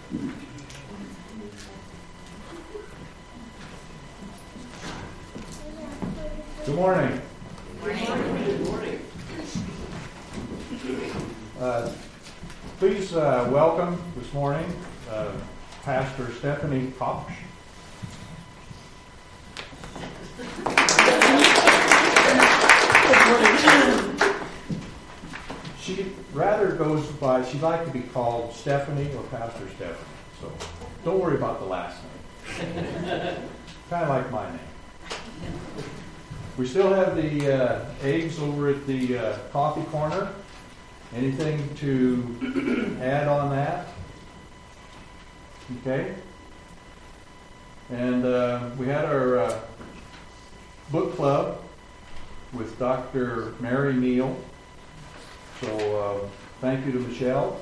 Good morning. Good morning. Please welcome this morning Pastor Stephanie Kopsch. She rather goes by, she'd like to be called Stephanie or Pastor Stephanie, so don't worry about the last name. Kind of like my name. We still have the eggs over at the coffee corner. Anything to add on that? Okay. And we had our book club with Dr. Mary Neal. So thank you to Michelle.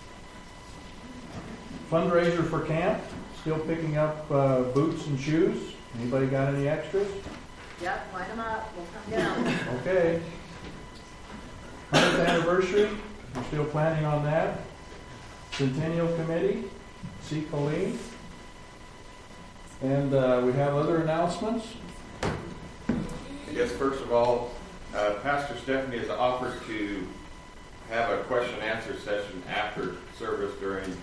Fundraiser for camp. Still picking up boots and shoes. Anybody got any extras? Yep, line them up. We'll come down. Okay. 100th anniversary. We're still planning on that. Centennial Committee. See Colleen. And we have other announcements. I guess first of all, Pastor Stephanie has offered to have a question and answer session after service during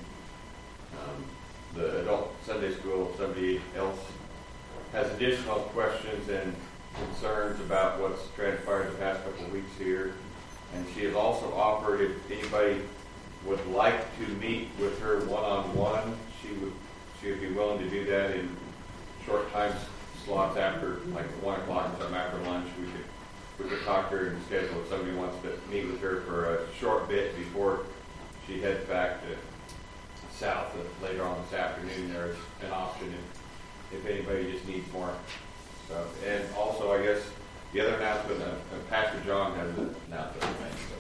the adult Sunday school. If somebody else has additional questions and concerns about what's transpired the past couple of weeks here. And she has also offered if anybody would like to meet with her one-on-one, she would be willing to do that in short time slots after, like 1 o'clock or something after lunch. We could talk to her and schedule if somebody wants to meet with her for a short bit before she heads back to south later on this afternoon. There's an option if anybody just needs more stuff. And also, I guess, the other announcement, Pastor John has an announcement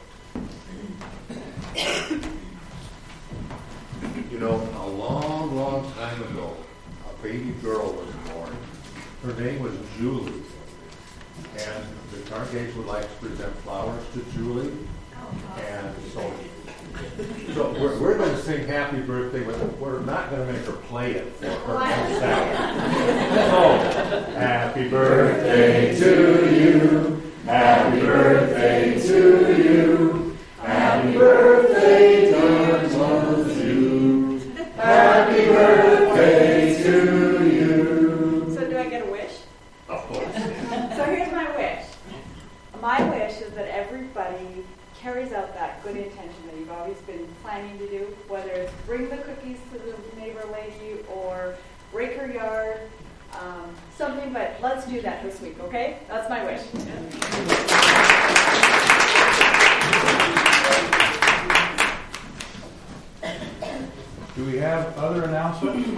to make. You know, a long, long time ago, a baby girl was born. Her name was Julie. And the congregation would like to present flowers to Julie. And so we're going to sing happy birthday, but we're not going to make her play it for her next So, happy birthday to you. Happy birthday to you. Happy birthday, dear Monty. Happy birthday to you. So do I get a wish? Of course. So here's my wish. My wish is that everybody carries out that good intention that you've always been planning to do, whether it's bring the cookies to the neighbor lady or rake her yard, something, but let's do that this week, okay? That's my wish. Do we have other announcements?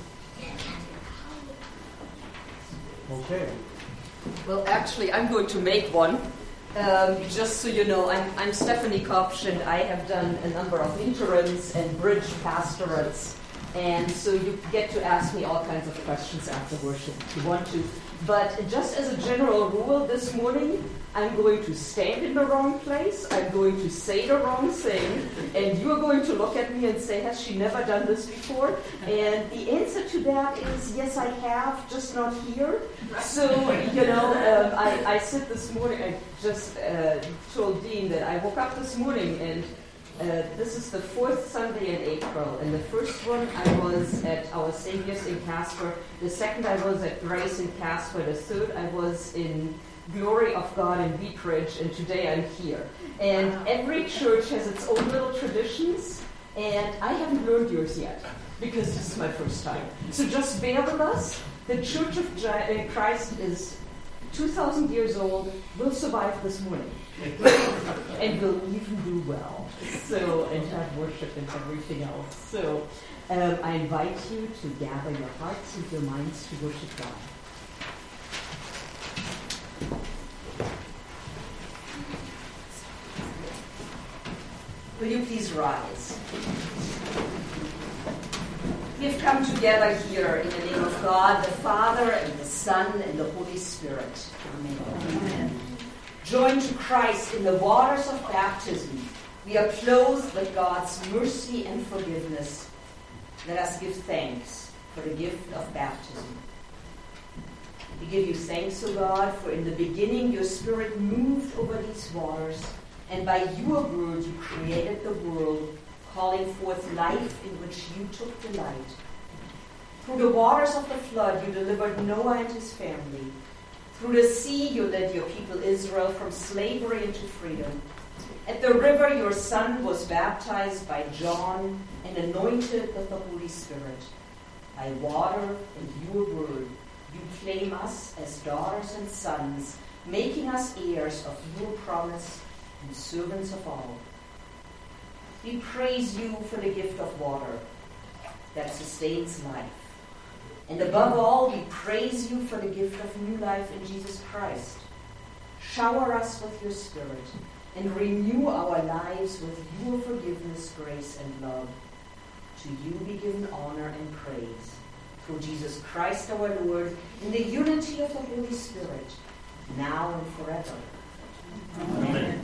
Okay. Well, actually, I'm going to make one. Just so you know, I'm Stephanie Kopsch, and I have done a number of interims and bridge pastorates. And so you get to ask me all kinds of questions after worship if you want to. But just as a general rule, this morning, I'm going to stand in the wrong place, I'm going to say the wrong thing, and you're going to look at me and say, has she never done this before? And the answer to that is, yes, I have, just not here. So, you know, I said this morning, I just told Dean that I woke up this morning and this is the 4th Sunday in April, and the first one I was at Our Savior's in Casper, the second I was at Grace in Casper, the third I was in Glory of God in Wheat Ridge, and today I'm here. And every church has its own little traditions, and I haven't learned yours yet, because this is my first time. So just bear with us. The Church of Christ is 2,000 years old, will survive this morning, and will even do well. So, and have worship and everything else. So, I invite you to gather your hearts and your minds to worship God. Will you please rise? We have come together here in the name of God, the Father, and the Son, and the Holy Spirit. Amen. Joined to Christ in the waters of baptism, we are clothed with God's mercy and forgiveness. Let us give thanks for the gift of baptism. We give you thanks, O God, for in the beginning your Spirit moved over these waters, and by your word you created the world, calling forth life in which you took delight. Through the waters of the flood you delivered Noah and his family. Through the sea you led your people Israel from slavery into freedom. At the river your son was baptized by John and anointed with the Holy Spirit. By water and your word you claim us as daughters and sons, making us heirs of your promise and servants of all. We praise you for the gift of water that sustains life. And above all, we praise you for the gift of new life in Jesus Christ. Shower us with your Spirit and renew our lives with your forgiveness, grace, and love. To you be given honor and praise. Through Jesus Christ our Lord, in the unity of the Holy Spirit, now and forever. Amen.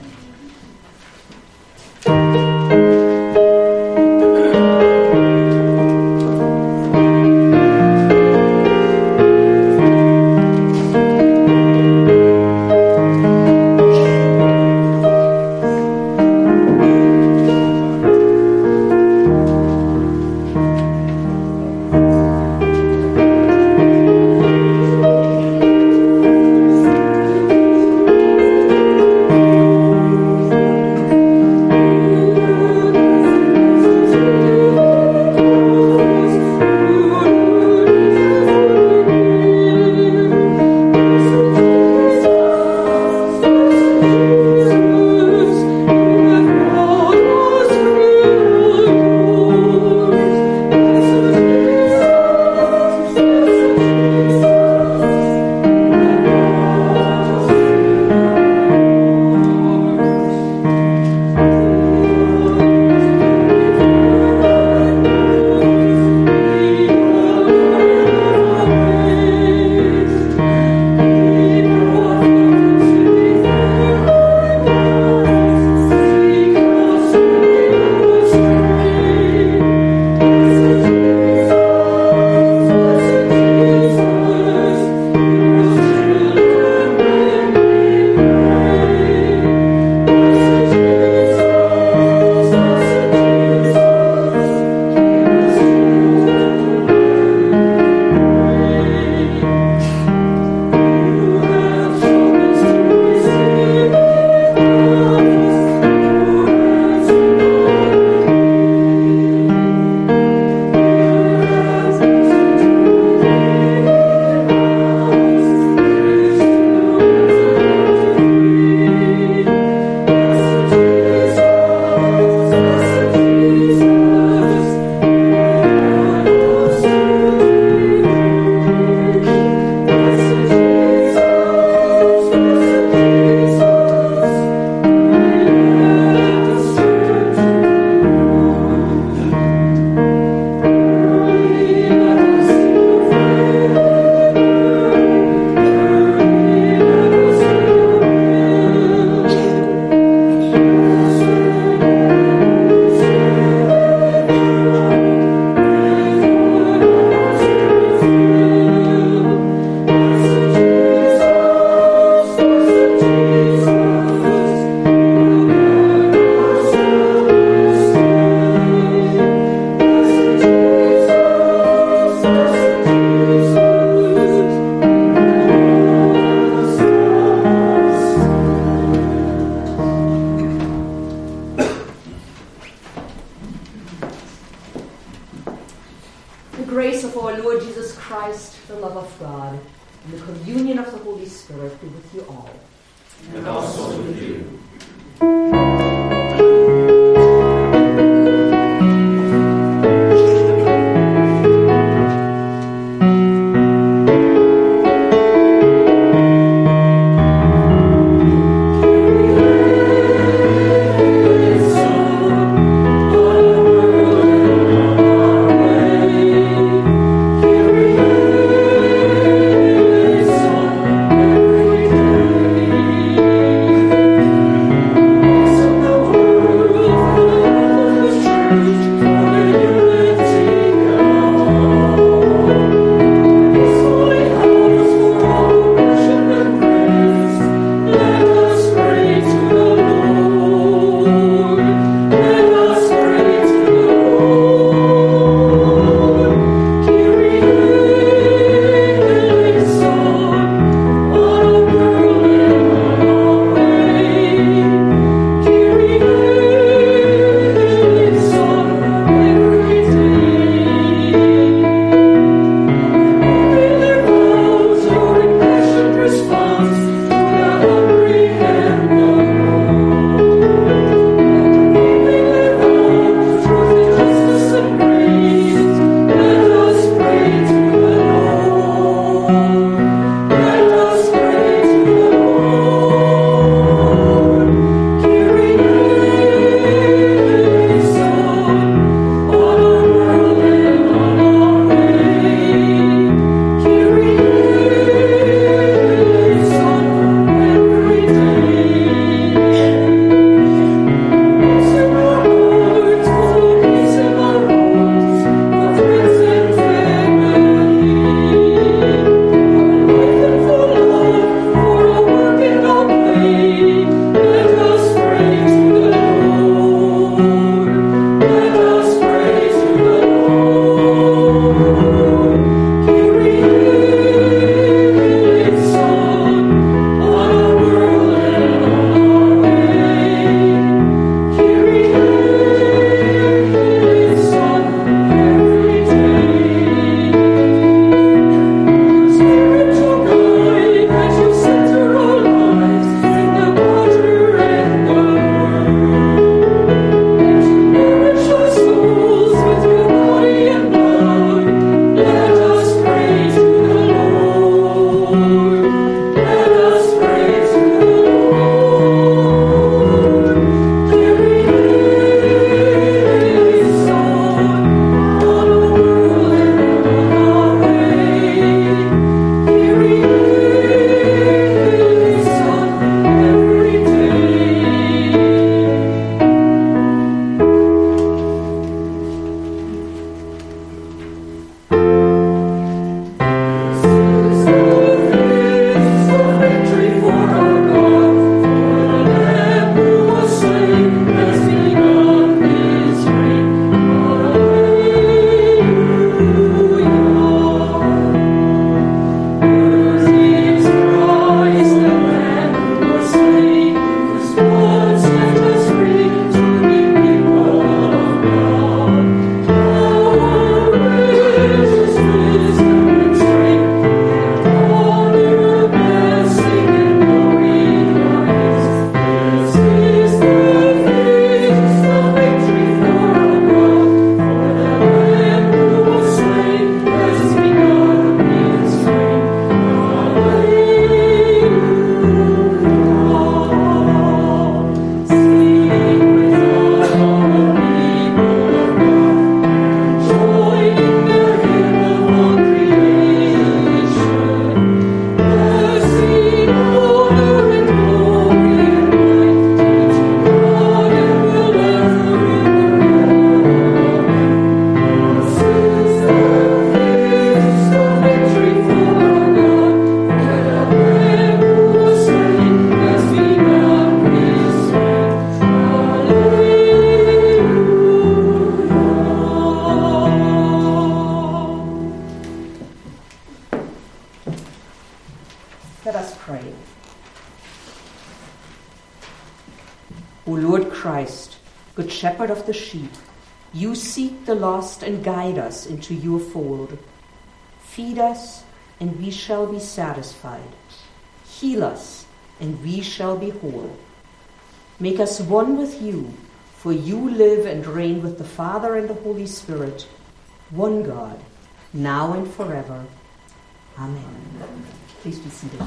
shepherd of the sheep. You seek the lost and guide us into your fold. Feed us, and we shall be satisfied. Heal us, and we shall be whole. Make us one with you, for you live and reign with the Father and the Holy Spirit, one God, now and forever. Amen. Please be seated.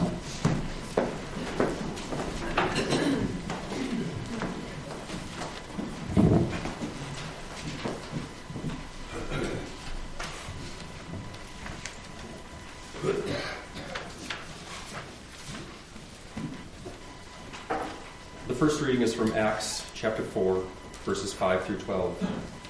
The first reading is from Acts chapter 4, verses 5 through 12.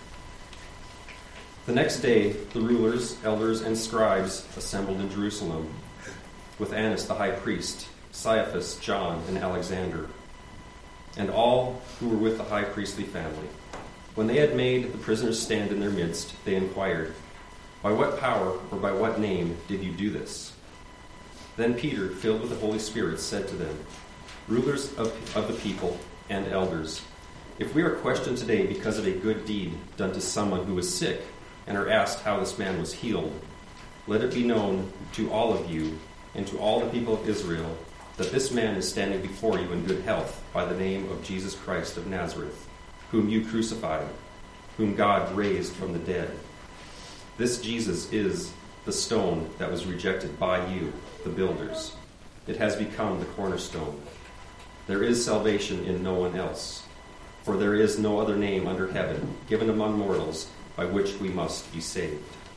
The next day, the rulers, elders, and scribes assembled in Jerusalem, with Annas the high priest, Caiaphas, John, and Alexander, and all who were with the high priestly family. When they had made the prisoners stand in their midst, they inquired, "By what power or by what name did you do this?" Then Peter, filled with the Holy Spirit, said to them, "Rulers of the people and elders, if we are questioned today because of a good deed done to someone who was sick and are asked how this man was healed, let it be known to all of you and to all the people of Israel that this man is standing before you in good health by the name of Jesus Christ of Nazareth, whom you crucified, whom God raised from the dead. This Jesus is the stone that was rejected by you, the builders. It has become the cornerstone. There is salvation in no one else, for there is no other name under heaven given among mortals by which we must be saved."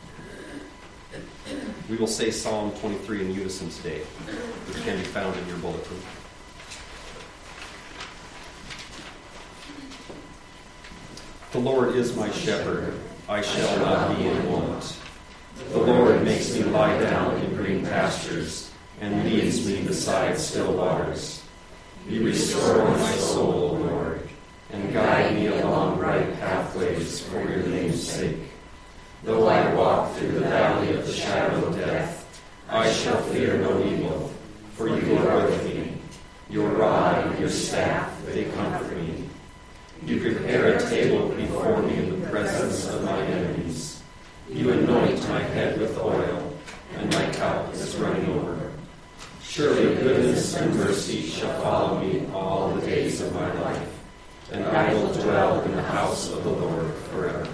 We will say Psalm 23 in unison today, which can be found in your bulletin. The Lord is my shepherd, I shall not be in want. The Lord makes me lie down in green pastures and leads me beside still waters. You restore my soul, O Lord, and guide me along right pathways for your name's sake. Though I walk through the valley of the shadow of death, I shall fear no evil, for you are with me. Your rod and your staff, they comfort me. You prepare a table before me in the presence of my enemies. You anoint my head with oil, and my cup is running over. Surely goodness and mercy shall follow me all the days of my life, and I will dwell in the house of the Lord forever.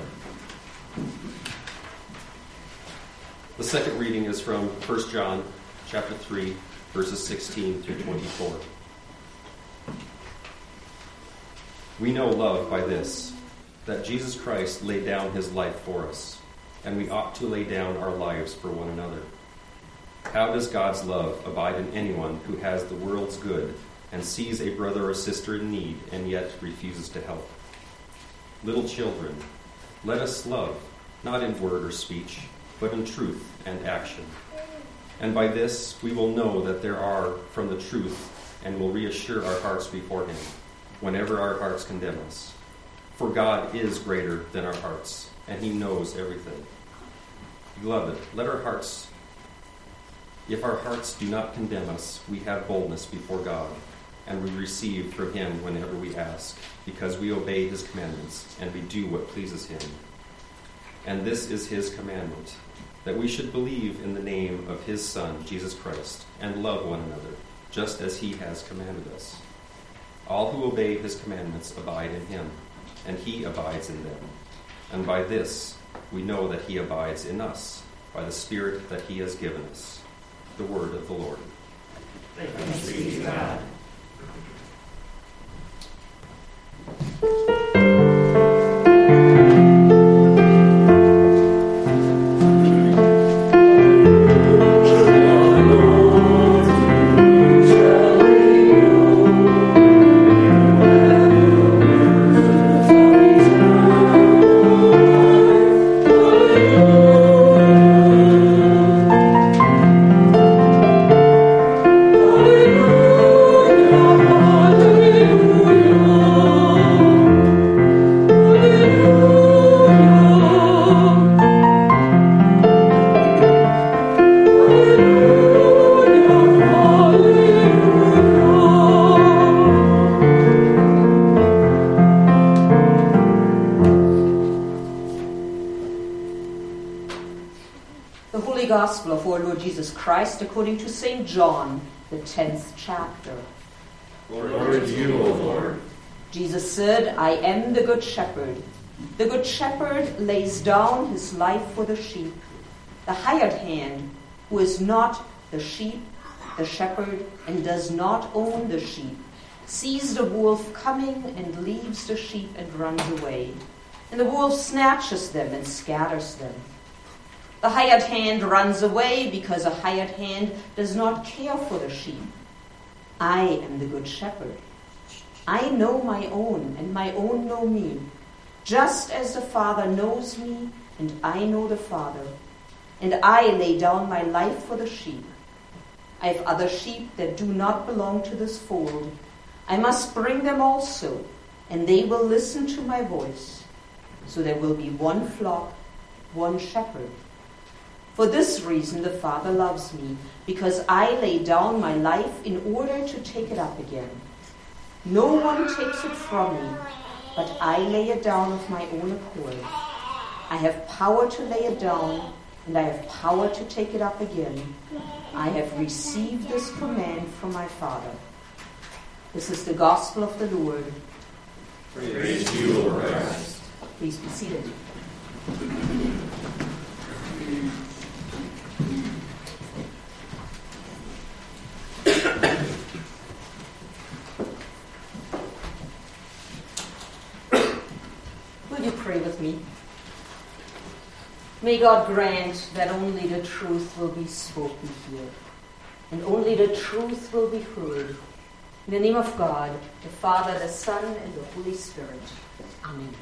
The second reading is from 1 John chapter 3, verses 16 through 24. We know love by this, that Jesus Christ laid down his life for us, and we ought to lay down our lives for one another. How does God's love abide in anyone who has the world's good and sees a brother or sister in need and yet refuses to help? Little children, let us love, not in word or speech, but in truth and action. And by this we will know that there are from the truth and will reassure our hearts before him whenever our hearts condemn us. For God is greater than our hearts, and he knows everything. Beloved, if our hearts do not condemn us, we have boldness before God, and we receive from him whenever we ask, because we obey his commandments, and we do what pleases him. And this is his commandment, that we should believe in the name of his Son, Jesus Christ, and love one another, just as he has commanded us. All who obey his commandments abide in him, and he abides in them. And by this we know that he abides in us, by the Spirit that he has given us. The word of the Lord. Thanks be to God. The Holy Gospel of our Lord Jesus Christ according to St. John, the 10th chapter. Glory to you, O Lord. Jesus said, I am the good shepherd. The good shepherd lays down his life for the sheep. The hired hand, who is not the sheep, the shepherd, and does not own the sheep, sees the wolf coming and leaves the sheep and runs away. And the wolf snatches them and scatters them. The hired hand runs away because a hired hand does not care for the sheep. I am the good shepherd. I know my own, and my own know me, just as the Father knows me, and I know the Father. And I lay down my life for the sheep. I have other sheep that do not belong to this fold. I must bring them also, and they will listen to my voice. So there will be one flock, one shepherd. For this reason the Father loves me, because I lay down my life in order to take it up again. No one takes it from me, but I lay it down of my own accord. I have power to lay it down, and I have power to take it up again. I have received this command from my Father. This is the gospel of the Lord. Praise to you, O Christ. Please be seated. Will you pray with me? May God grant that only the truth will be spoken here, and only the truth will be heard. In the name of God, the Father, the Son, and the Holy Spirit. Amen.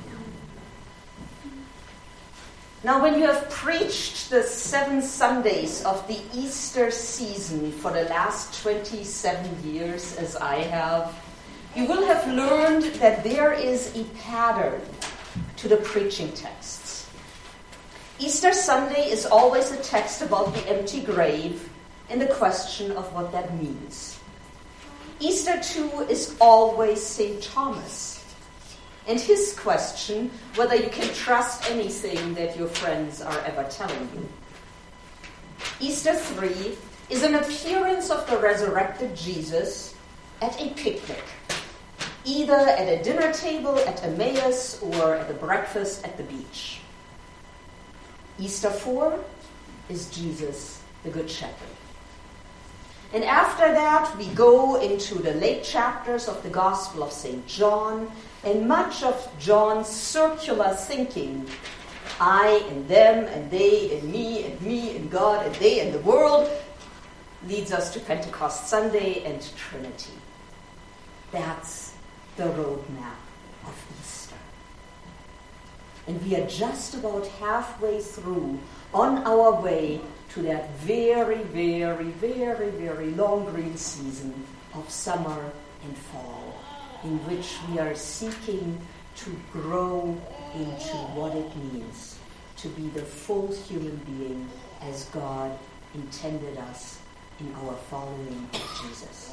Now, when you have preached the 7 Sundays of the Easter season for the last 27 years, as I have, you will have learned that there is a pattern to the preaching texts. Easter Sunday is always a text about the empty grave and the question of what that means. Easter, too, is always St. Thomas and his question whether you can trust anything that your friends are ever telling you. Easter 3 is an appearance of the resurrected Jesus at a picnic, either at a dinner table at Emmaus or at a breakfast at the beach. Easter 4 is Jesus, the Good Shepherd. And after that, we go into the late chapters of the Gospel of St. John, and much of John's circular thinking, I and them and they and me and God and they and the world, leads us to Pentecost Sunday and Trinity. That's the roadmap of Easter. And we are just about halfway through on our way to that very, very, very, very long green season of summer and fall, in which we are seeking to grow into what it means to be the full human being as God intended us in our following of Jesus.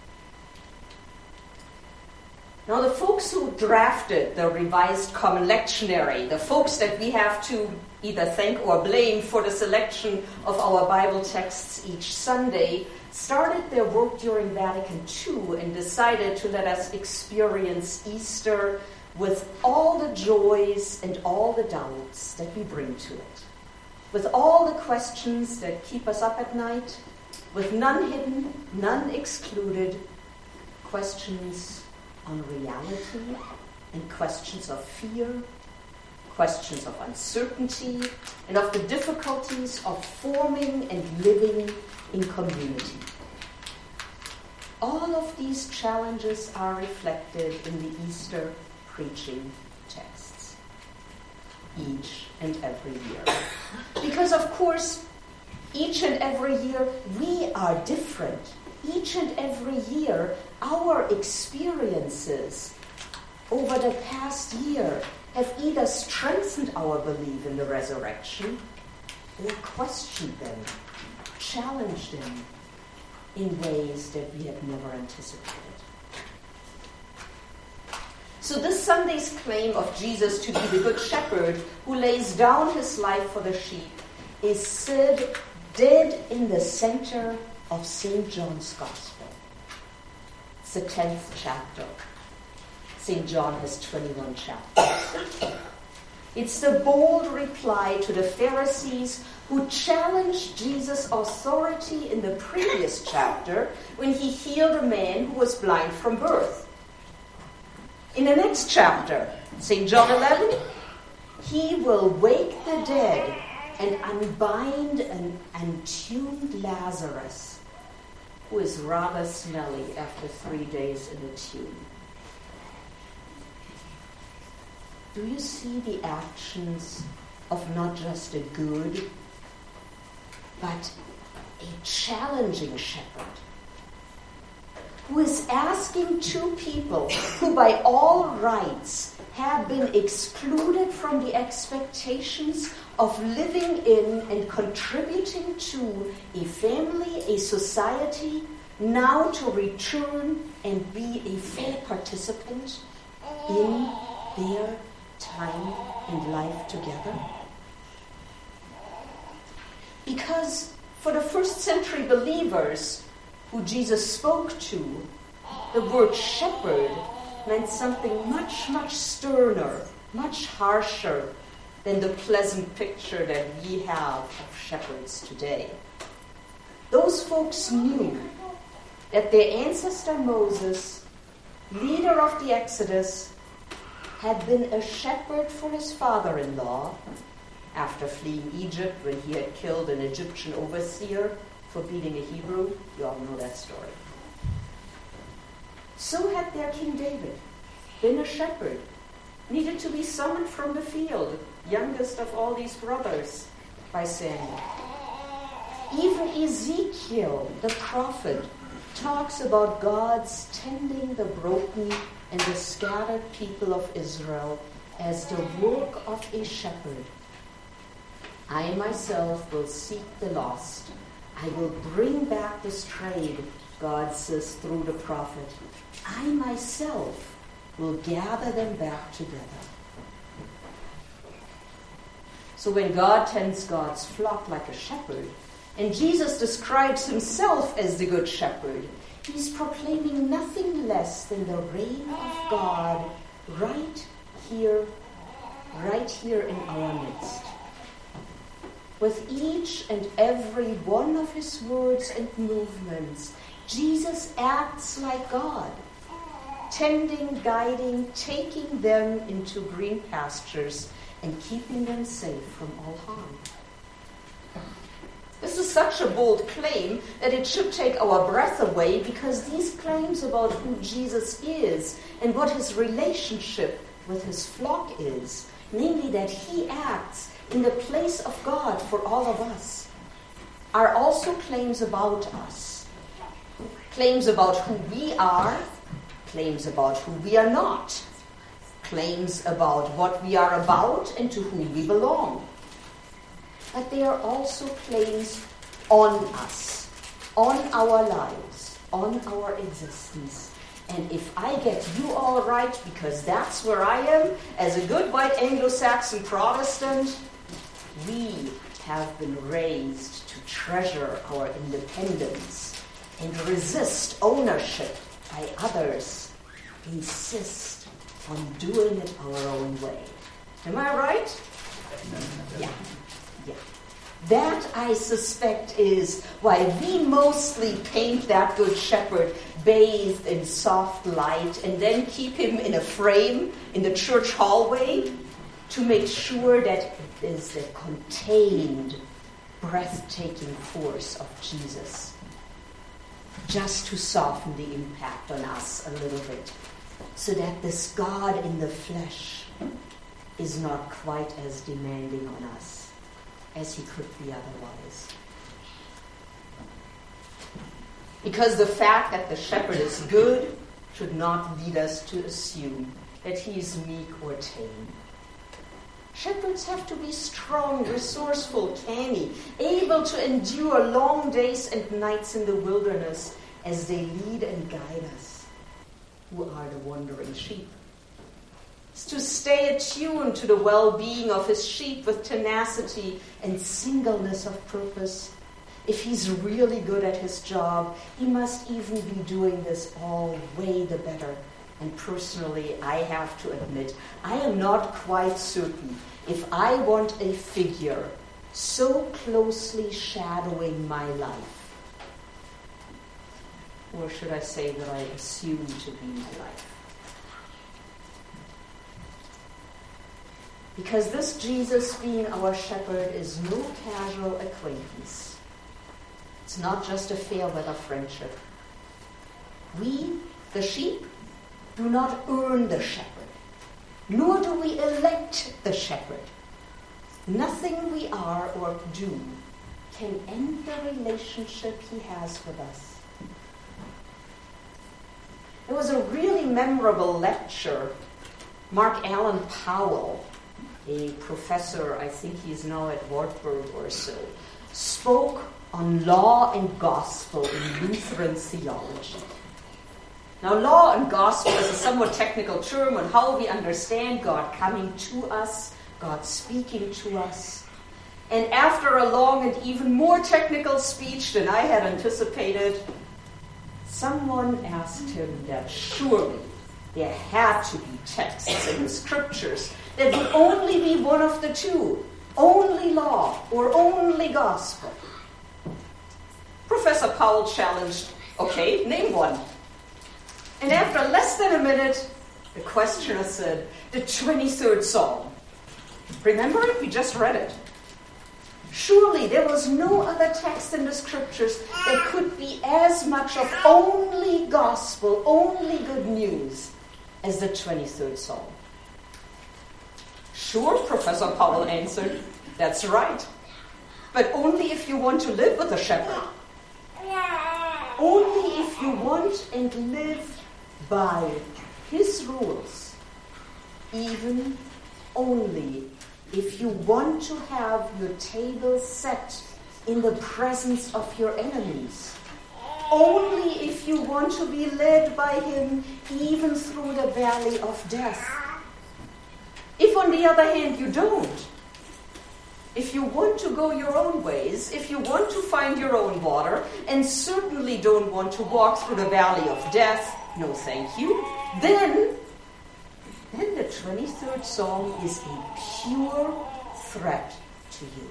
Now, the folks who drafted the Revised Common Lectionary, the folks that we have to either thank or blame for the selection of our Bible texts each Sunday, started their work during Vatican II and decided to let us experience Easter with all the joys and all the doubts that we bring to it, with all the questions that keep us up at night, with none hidden, none excluded, questions on reality and questions of fear, questions of uncertainty, and of the difficulties of forming and living in community. All of these challenges are reflected in the Easter preaching texts, each and every year. Because, of course, each and every year we are different. Each and every year our experiences over the past year have either strengthened our belief in the resurrection or questioned them, challenged them in ways that we had never anticipated. So this Sunday's claim of Jesus to be the Good Shepherd who lays down his life for the sheep is Sid dead in the center of St. John's Gospel. It's the 10th chapter. St. John has 21 chapters. It's the bold reply to the Pharisees who challenged Jesus' authority in the previous chapter when he healed a man who was blind from birth. In the next chapter, St. John 11, he will wake the dead and unbind an entombed Lazarus, who is rather smelly after 3 days in the tomb. Do you see the actions of not just a good, but a challenging shepherd who is asking two people who by all rights have been excluded from the expectations of living in and contributing to a family, a society, now to return and be a full participant in their time and life together? Because for the first century believers who Jesus spoke to, the word shepherd meant something much, much sterner, much harsher than the pleasant picture that we have of shepherds today. Those folks knew that their ancestor Moses, leader of the Exodus, had been a shepherd for his father-in-law after fleeing Egypt when he had killed an Egyptian overseer for beating a Hebrew. You all know that story. So had their King David been a shepherd, needed to be summoned from the field, youngest of all these brothers, by Samuel. Even Ezekiel, the prophet, talks about God's tending the broken and the scattered people of Israel as the work of a shepherd. I myself will seek the lost. I will bring back the strayed, God says through the prophet. I myself will gather them back together. So when God tends God's flock like a shepherd, and Jesus describes himself as the good shepherd, he's proclaiming nothing less than the reign of God right here in our midst. With each and every one of his words and movements, Jesus acts like God, tending, guiding, taking them into green pastures and keeping them safe from all harm. This is such a bold claim that it should take our breath away, because these claims about who Jesus is and what his relationship with his flock is, namely that he acts in the place of God for all of us, are also claims about us. Claims about who we are, claims about who we are not, claims about what we are about and to whom we belong. But they are also claims on us, on our lives, on our existence. And if I get you all right, because that's where I am, as a good white Anglo-Saxon Protestant, we have been raised to treasure our independence and resist ownership by others, insist on doing it our own way. Am I right? Yeah. That, I suspect, is why we mostly paint that good shepherd bathed in soft light and then keep him in a frame in the church hallway to make sure that it is the contained, breathtaking force of Jesus, just to soften the impact on us a little bit, so that this God in the flesh is not quite as demanding on us as he could be otherwise. Because the fact that the shepherd is good should not lead us to assume that he is meek or tame. Shepherds have to be strong, resourceful, canny, able to endure long days and nights in the wilderness as they lead and guide us, who are the wandering sheep. It's to stay attuned to the well-being of his sheep with tenacity and singleness of purpose. If he's really good at his job, he must even be doing this all way the better. And personally, I have to admit, I am not quite certain if I want a figure so closely shadowing my life. Or should I say that I assume to be my life? Because this Jesus being our shepherd is no casual acquaintance. It's not just a fair weather friendship. We, the sheep, do not earn the shepherd, nor do we elect the shepherd. Nothing we are or do can end the relationship he has with us. It was a really memorable lecture. Mark Allen Powell, a professor, I think he's now at Wartburg or so, spoke on law and gospel in Lutheran theology. Now, law and gospel is a somewhat technical term on how we understand God coming to us, God speaking to us. And after a long and even more technical speech than I had anticipated, someone asked him that surely there had to be texts in the scriptures that would only be one of the two, only law or only gospel. Professor Powell challenged, okay, name one. And after less than a minute, the questioner said, the 23rd Psalm. Remember it? We just read it. Surely there was no other text in the scriptures that could be as much of only gospel, only good news as the 23rd Psalm. Sure, Professor Powell answered, that's right. But only if you want to live with a shepherd. Only if you want and live by his rules. Even only if you want to have your table set in the presence of your enemies. Only if you want to be led by him even through the valley of death. If on the other hand you don't, if you want to go your own ways, if you want to find your own water, and certainly don't want to walk through the valley of death, no thank you, then the 23rd Psalm is a pure threat to you.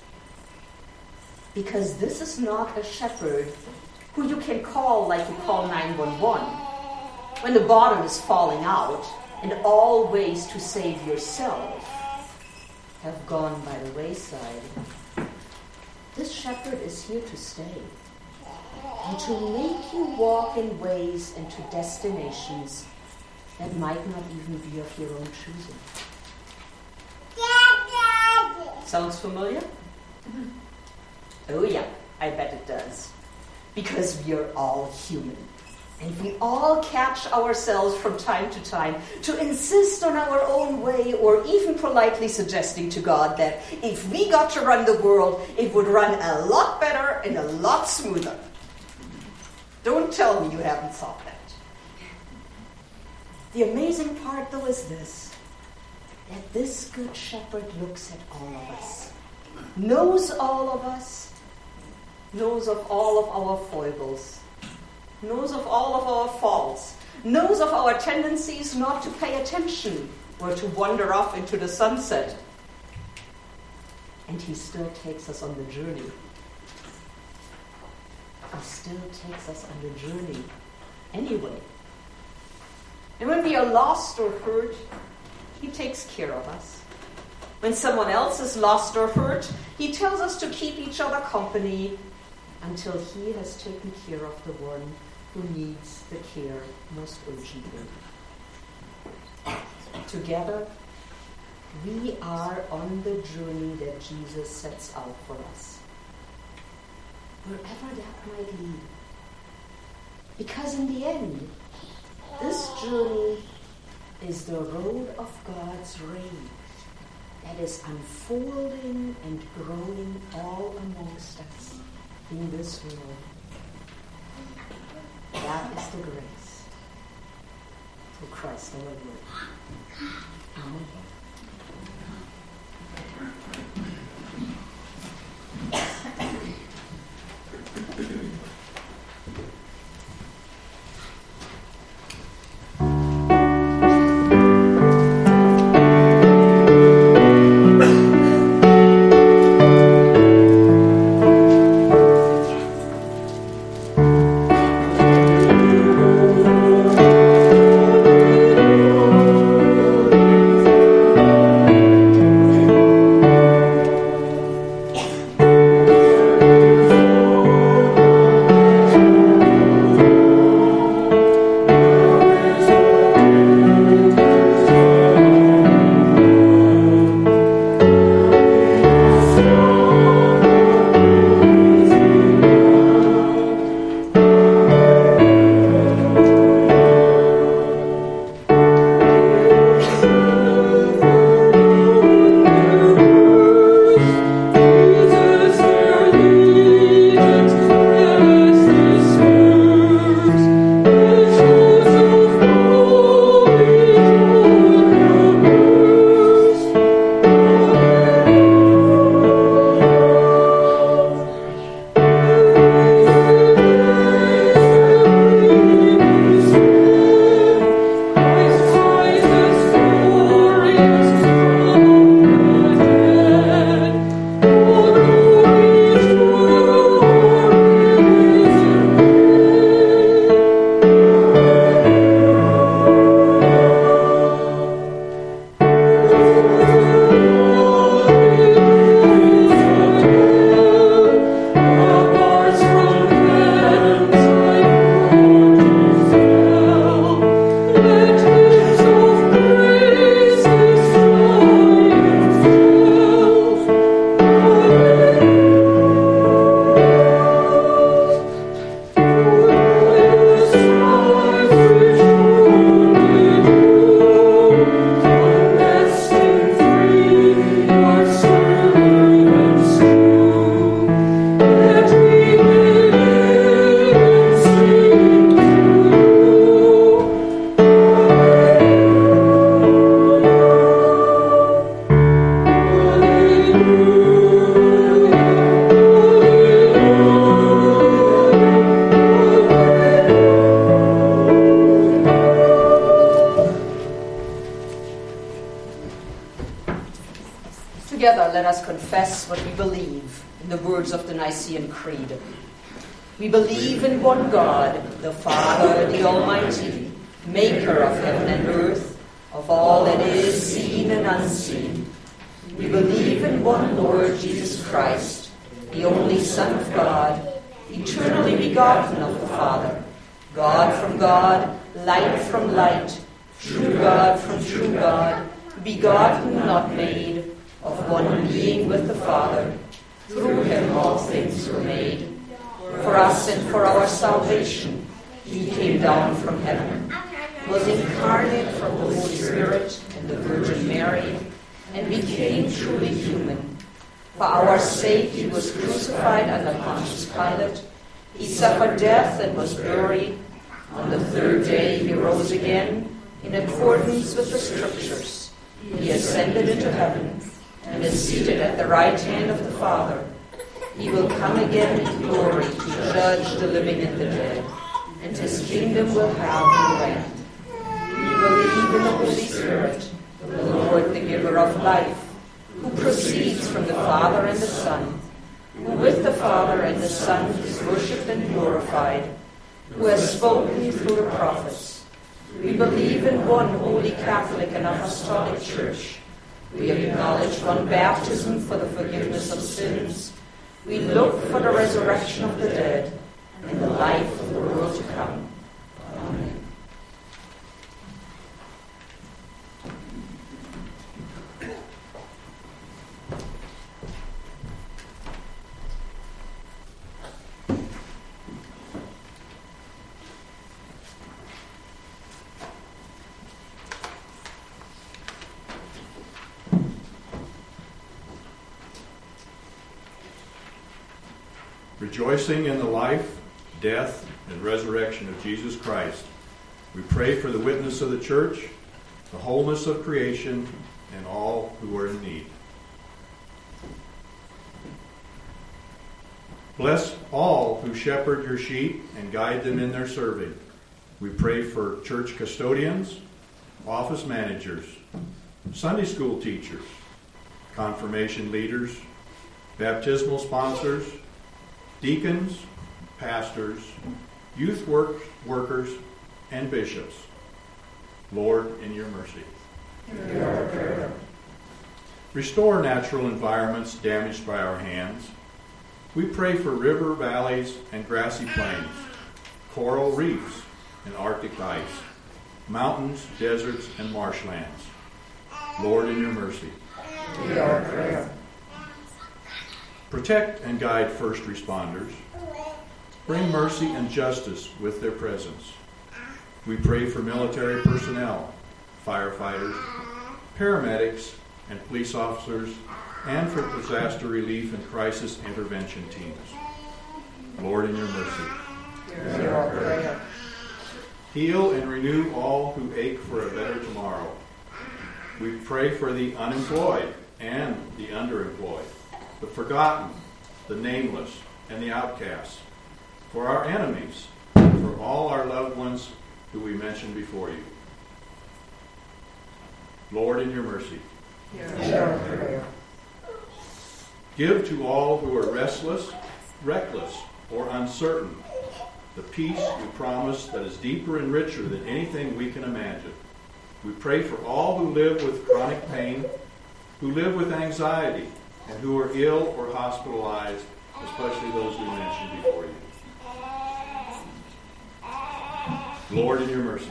Because this is not a shepherd who you can call like you call 911 when the bottom is falling out and all ways to save yourself have gone by the wayside. This shepherd is here to stay and to make you walk in ways and to destinations that might not even be of your own choosing. Sounds familiar? Oh yeah, I bet it does. Because we are all human. And we all catch ourselves from time to time to insist on our own way, or even politely suggesting to God that if we got to run the world, it would run a lot better and a lot smoother. Don't tell me you haven't thought that. The amazing part, though, is this, that this good shepherd looks at all of us, knows all of us, knows of all of our foibles, knows of all of our faults, knows of our tendencies not to pay attention or to wander off into the sunset. And he still takes us on the journey. He still takes us on the journey anyway. And when we are lost or hurt, he takes care of us. When someone else is lost or hurt, he tells us to keep each other company until he has taken care of the one who needs the care most urgently. Together, we are on the journey that Jesus sets out for us, wherever that might lead. Because in the end, this journey is the road of God's reign that is unfolding and growing all amongst us in this world. That is the grace. Through Christ our Lord. Amen. Together, let us confess what we believe in the words of the Nicene Creed. We believe in one God, the Father, the Almighty, maker of heaven and earth, of all that is seen and unseen. We believe in one Lord Jesus Christ, the only Son of God, eternally begotten of the Father, God from God, light from light, true God from true God, begotten, not made, of one being with the Father. Through him all things were made. For us and for our salvation, he came down from heaven, was incarnate from the Holy Spirit and the Virgin Mary, and became truly human. For our sake he was crucified under Pontius Pilate. He suffered death and was buried. On the third day he rose again, in accordance with the Scriptures. He ascended into heaven, and is seated at the right hand of the Father. He will come again in glory to judge the living and the dead, and his kingdom will have no end. We believe in the Holy Spirit, the Lord, the giver of life, who proceeds from the Father and the Son, who with the Father and the Son is worshipped and glorified, who has spoken through the prophets. We believe in one holy Catholic and Apostolic Church. We acknowledge one baptism for the forgiveness of sins. We look for the resurrection of the dead and the life of the world to come. Amen. Rejoicing in the life, death, and resurrection of Jesus Christ, We pray for the witness of the church, the wholeness of creation, and all who are in need. Bless all who shepherd your sheep and guide them in their serving. We pray for church custodians, office managers, Sunday school teachers, confirmation leaders, baptismal sponsors, deacons, pastors, youth workers, and bishops. Lord, in your mercy. Restore natural environments damaged by our hands. We pray for river valleys and grassy plains, coral reefs and Arctic ice, mountains, deserts, and marshlands. Lord, in your mercy. Protect and guide first responders. Bring mercy and justice with their presence. We pray for military personnel, firefighters, paramedics, and police officers, and for disaster relief and crisis intervention teams. Lord, in your mercy. Heal and renew all who ache for a better tomorrow. We pray for the unemployed and the underemployed, the forgotten, the nameless, and the outcasts, for our enemies, and for all our loved ones who we mentioned before you. Lord, in your mercy. Give to all who are restless, reckless, or uncertain the peace you promise that is deeper and richer than anything we can imagine. We pray for all who live with chronic pain, who live with anxiety, and who are ill or hospitalized, especially those we mentioned before you. Lord, in your mercy.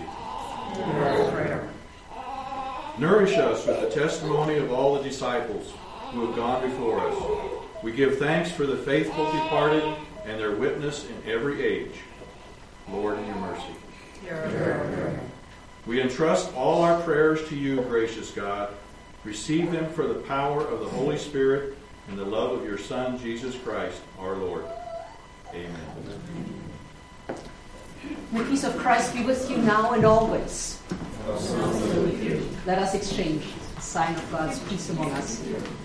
Nourish us with the testimony of all the disciples who have gone before us. We give thanks for the faithful departed and their witness in every age. Lord, in your mercy. We entrust all our prayers to you, gracious God. Receive them for the power of the Holy Spirit and the love of your Son, Jesus Christ, our Lord. Amen. The peace of Christ be with you now and always. Let us exchange a sign of God's peace among us.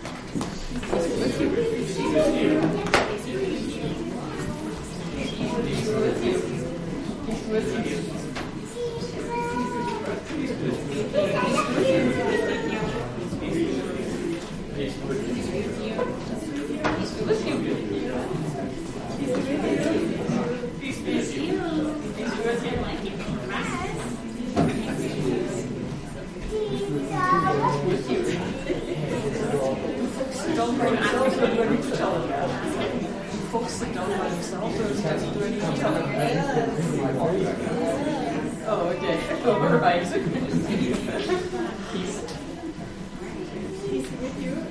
Don't bring themselves, or do I need to tell them that? Folks sit down by themselves, or do I need to tell them that? Oh, okay. Oh, all right. Peace. Peace with you.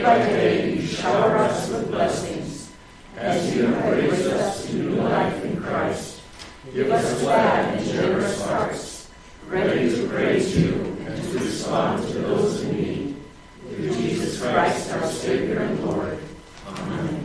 by day you shower us with blessings. As you have raised us to new life in Christ, give us glad and generous hearts, ready to praise you and to respond to those in need. Through Jesus Christ, our Savior and Lord. Amen.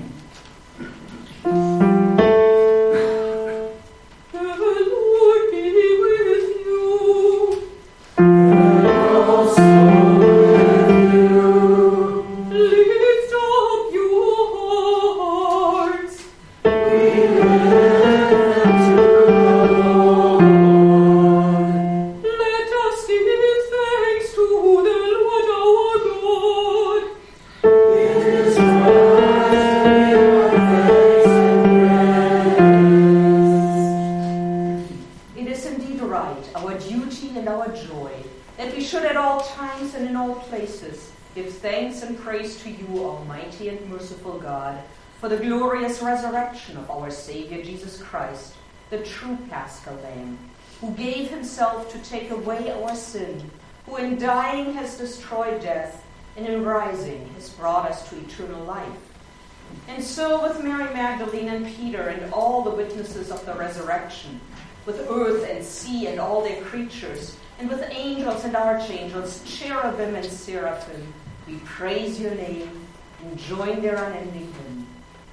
For the glorious resurrection of our Savior Jesus Christ, the true Paschal Lamb, who gave himself to take away our sin, who in dying has destroyed death, and in rising has brought us to eternal life. And so with Mary Magdalene and Peter and all the witnesses of the resurrection, with earth and sea and all their creatures, and with angels and archangels, cherubim and seraphim, we praise your name and join their unending hymn.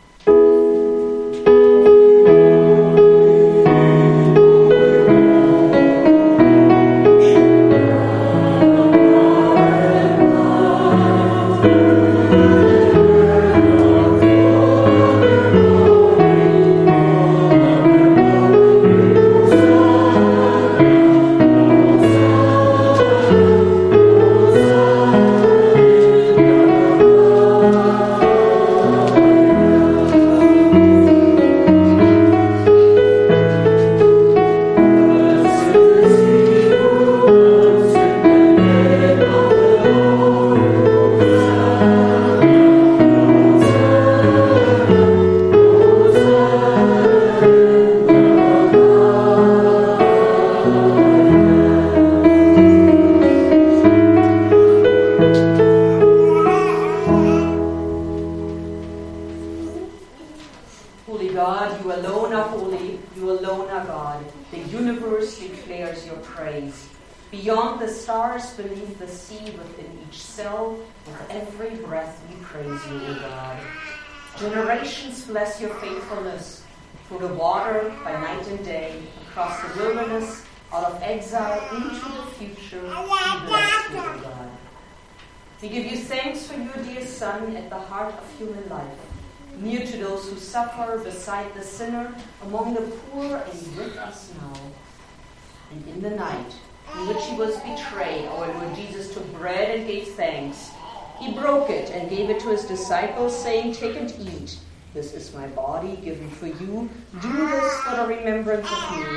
Generations bless your faithfulness through the water by night and day, across the wilderness, out of exile into the future. We bless you, O God. We give you thanks for your dear Son at the heart of human life, near to those who suffer, beside the sinner, among the poor, and with us now. And in the night in which he was betrayed, our Lord Jesus took bread and gave thanks. He broke it and gave it to his disciples, saying, "Take and eat. This is my body given for you. Do this for the remembrance of me."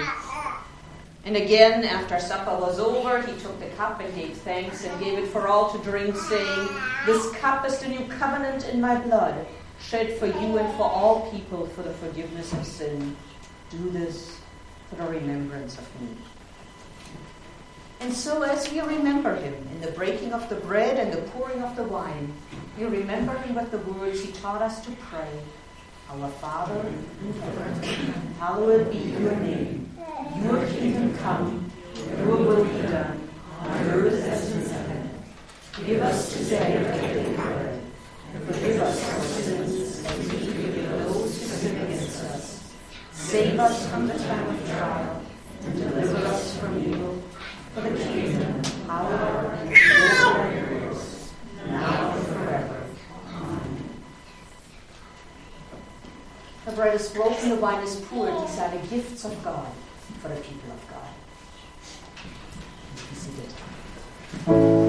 And again, after supper was over, he took the cup and gave thanks and gave it for all to drink, saying, "This cup is the new covenant in my blood, shed for you and for all people for the forgiveness of sin. Do this for the remembrance of me." And so as we remember him in the breaking of the bread and the pouring of the wine, we remember him with the words he taught us to pray. Our Father in heaven, hallowed be your name. Your kingdom come, your will be done, on earth as in heaven. Give us today our daily bread, and forgive us our sins as we forgive those who sin against us. Save us from the time of trial, and deliver us from evil. For the kingdom, power, and glory are yours, now and forever. Amen. The bread is broken, the wine is poured. These are the gifts of God for the people of God. Be seated.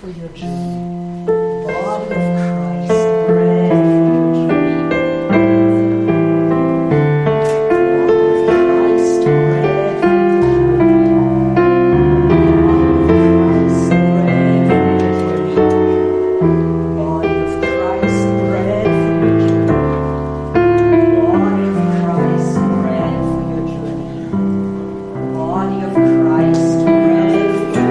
for your journey. Body of Christ, bread for your journey. Body of Christ, bread for your journey. Body of Christ, bread for your journey. Body of Christ, bread for your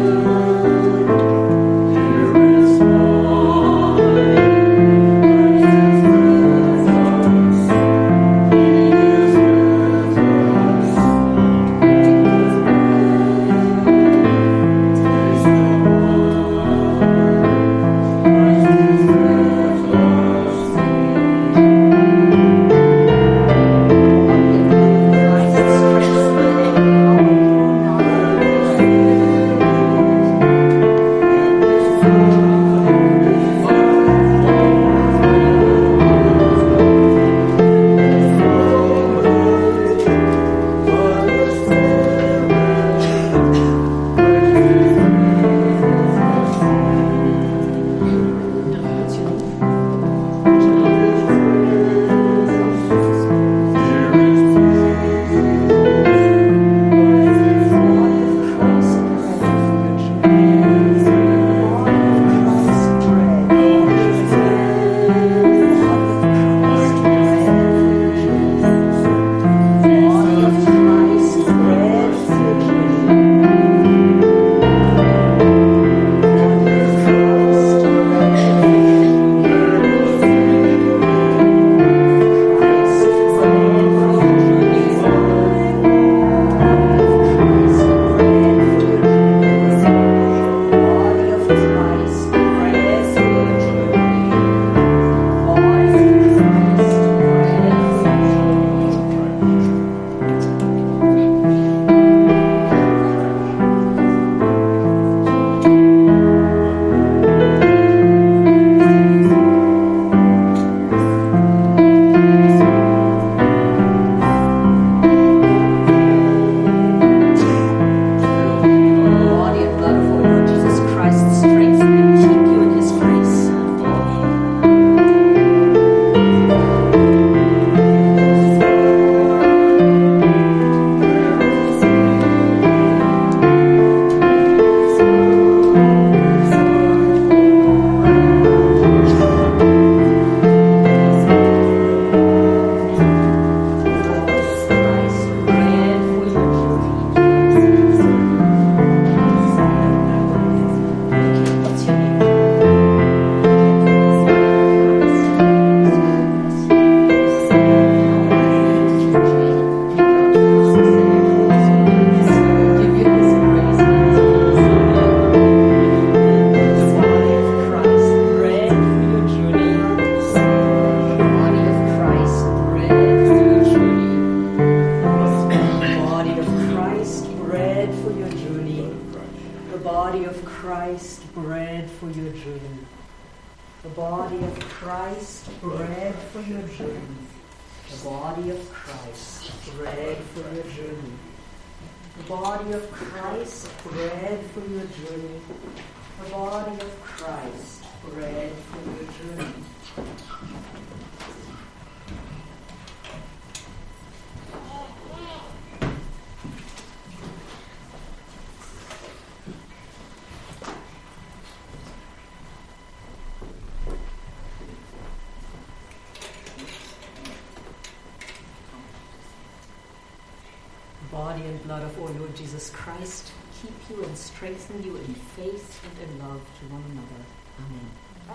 body and blood of our Lord Jesus Christ keep you and strengthen you in faith and in love to one another. Amen.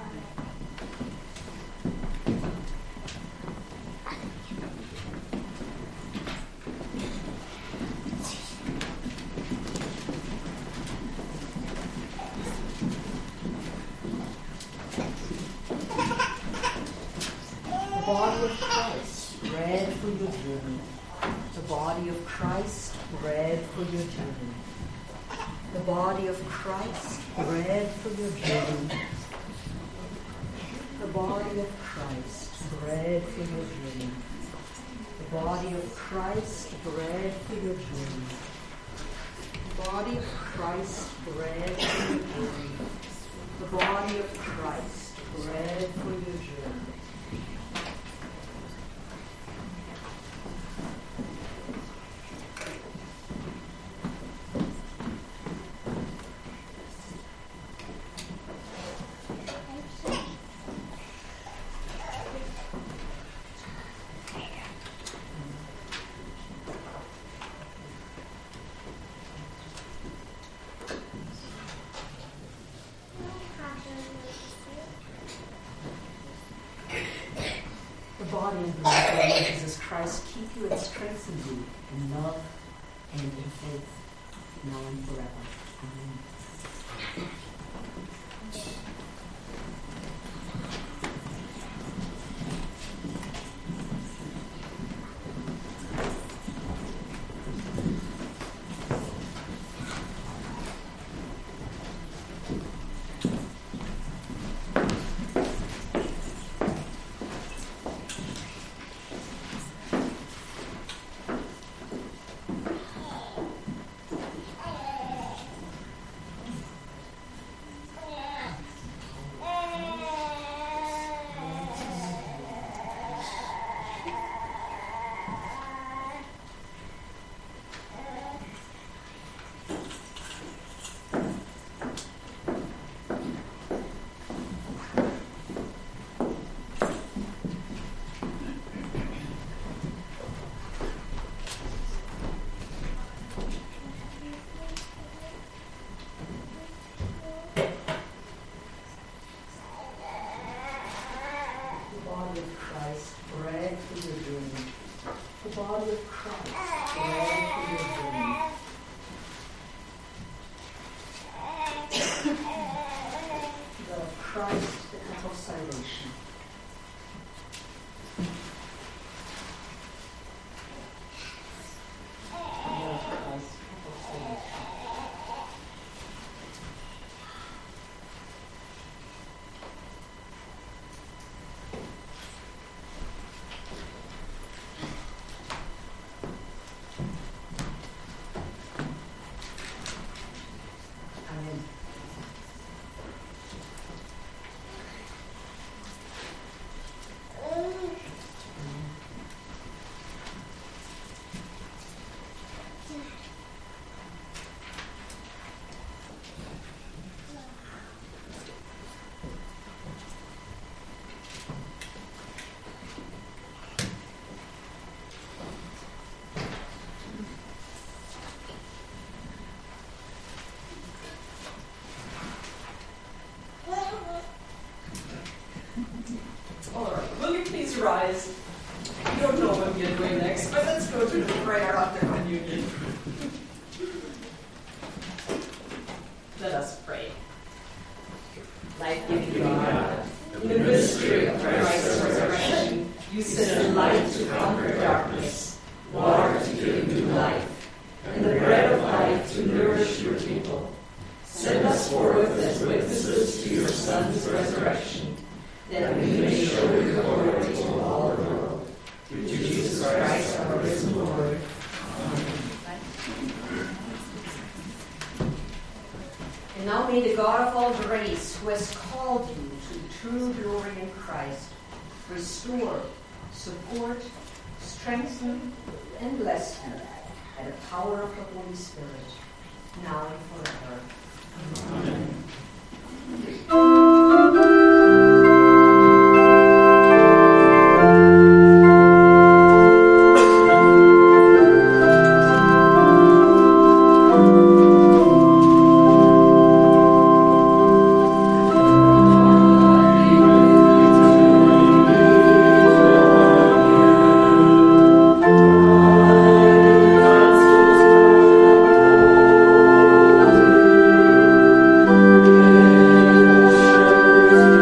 The body of Christ, bread for your journey. The body of Christ, bread for your journey. The body of Christ, bread for your journey. The body of Christ, bread for your journey. The body of Christ, bread for your journey. The body of Christ, bread for your journey. The body of Christ, bread for your journey. The body and blood of our Lord Jesus Christ keep you and strengthen you in love and in faith, now and forever. Amen. Rise. I don't know what we're doing next, but let's go to the prayer of the communion. Let us pray. Life-giving God, in the mystery of Christ's resurrection, you send light to conquer darkness, water to give new life, and the bread of life to nourish your people. Send us forth as witnesses to your Son's resurrection, that we may show your glory to all the world. Through Jesus Christ, our risen Lord. Amen. And now may the God of all grace, who has called you to true glory in Christ, restore, support, strengthen, and bless you by the power of the Holy Spirit, now and forever. Amen. Amen.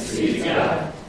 Thanks be to God.